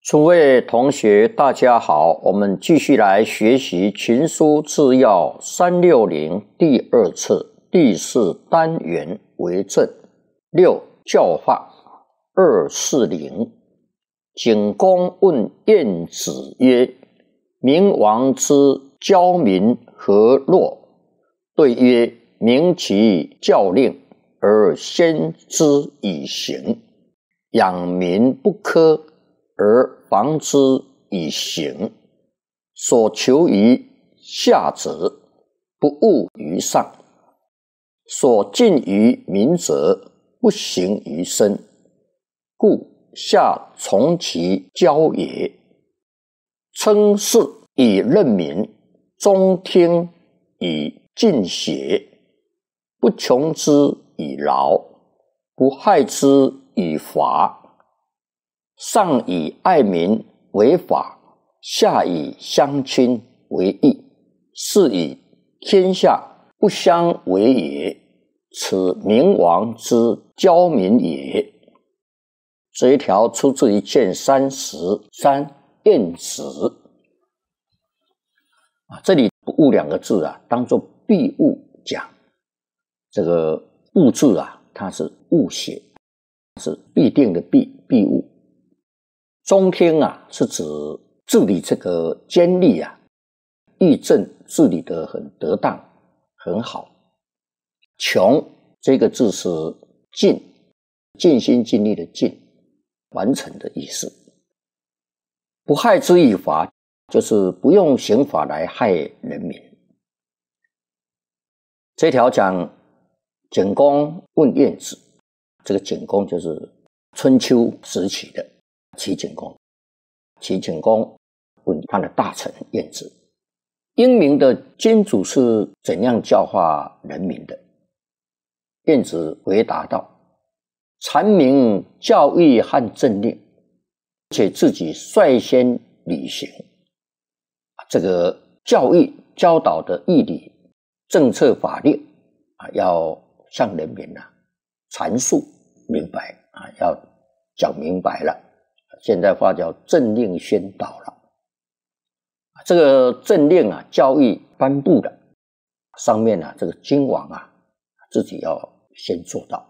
诸位同学，大家好，我们继续来学习《群书治要360》第二册第4单元为正6教化240。景公问晏子曰：明王之教民何若？对曰：明其教令，而先之以行，养民不苛，而防之以刑。所求于下者，不务于上；所敬于民者，不行于身。故下从其教也。称是以任民，中听以尽邪，不穷之以劳，不害之以罚。上以爱民为法，下以相亲为义，是以天下不相为也。此明王之教民也。这一条出自于卷33晏子。这里不务两个字当作必务讲。这个务字它是误写，是必定的必务。中听是指治理这个监吏议政治理得很得当很好。穷这个字是尽，尽心尽力的尽，完成的意思。不害之以罚，就是不用刑法来害人民。这条讲景公问晏子，这个景公就是春秋时期的齐景公。齐景公问他的大臣晏子，英明的君主是怎样教化人民的？晏子回答道：阐明教义和政令，且自己率先履行。这个教义教导的义理、政策、法令要向人民阐述明白要讲明白了。现代话叫政令宣导了。这个政令教义颁布的，上面这个君王自己要先做到。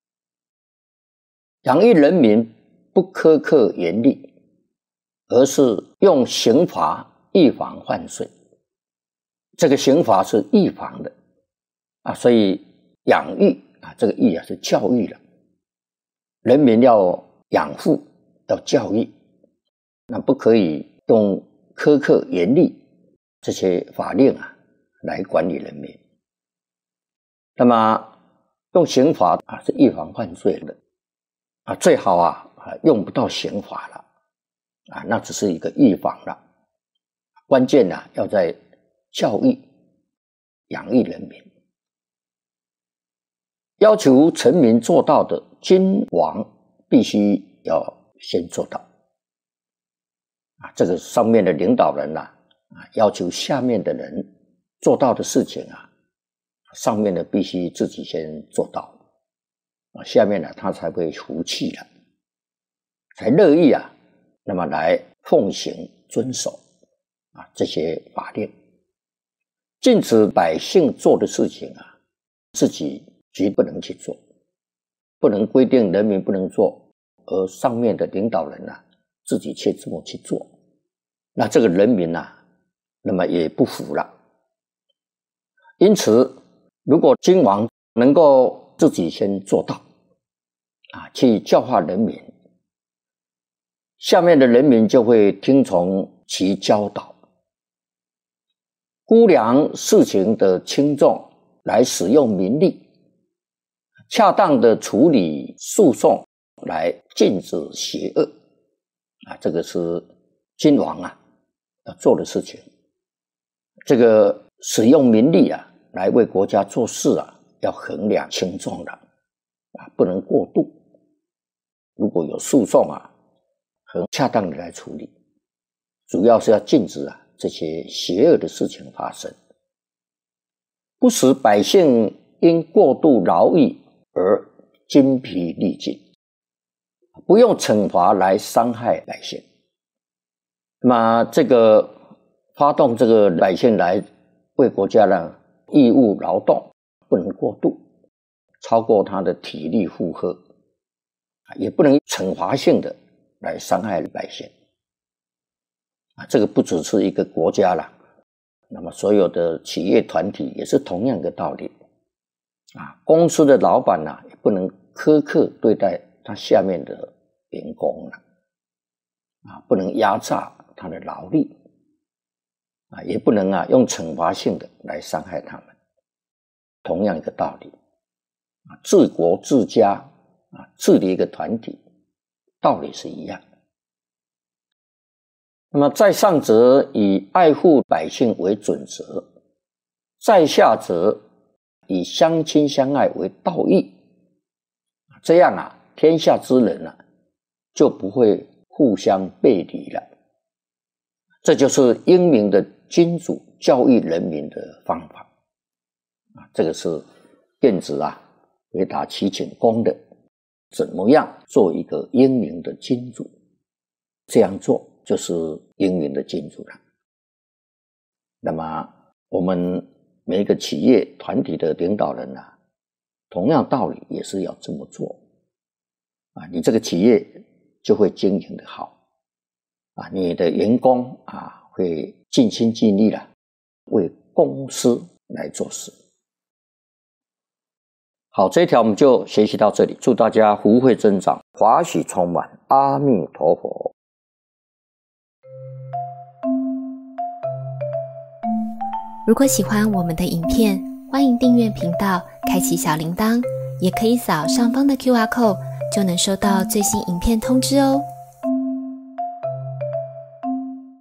养育人民不苛刻严厉，而是用刑罚预防犯罪。这个刑罚是预防的所以养育这个育是教育了。人民要养护，要教育，那不可以用苛刻严厉这些法令来管理人民。那么用刑罚是预防犯罪的最好用不到刑罚了那只是一个预防了。关键要在教育养育人民。要求臣民做到的，君王必须要先做到这个上面的领导人要求下面的人做到的事情上面的必须自己先做到下面他才会服气了，才乐意那么来奉行遵守这些法令。禁止百姓做的事情自己绝不能去做，不能规定人民不能做，而上面的领导人自己却这么去做，那这个人民那么也不服了。因此如果君王能够自己先做到去教化人民，下面的人民就会听从其教导。估量事情的轻重来使用民力，恰当的处理诉讼来禁止邪恶这个是君王要做的事情。这个使用民力来为国家做事要衡量轻重的不能过度。如果有诉讼很恰当的来处理，主要是要禁止这些邪恶的事情发生，不使百姓因过度劳役而精疲力尽，不用惩罚来伤害百姓。 那么这个发动这个百姓来为国家呢义务劳动，不能过度，超过他的体力负荷，也不能惩罚性的来伤害百姓。这个不只是一个国家啦，那么所有的企业团体也是同样的道理。公司的老板也不能苛刻对待他下面的员工不能压榨他的劳力，也不能用惩罚性的来伤害他们。同样一个道理，治国治家治理一个团体，道理是一样。那么在上则以爱护百姓为准则，在下则以相亲相爱为道义，这样天下之人就不会互相背离了。这就是英明的君主教育人民的方法。这个是晏子回答齐景公的，怎么样做一个英明的君主，这样做就是英明的君主了。那么我们每一个企业团体的领导人同样道理也是要这么做你这个企业就会经营得好你的员工会尽心尽力了为公司来做事。好，这一条我们就学习到这里，祝大家福慧增长，华喜充满，阿弥陀佛。 如果喜欢我们的影片，欢迎订阅频道，开启小铃铛，也可以扫上方的 QR code， 就能收到最新影片通知哦。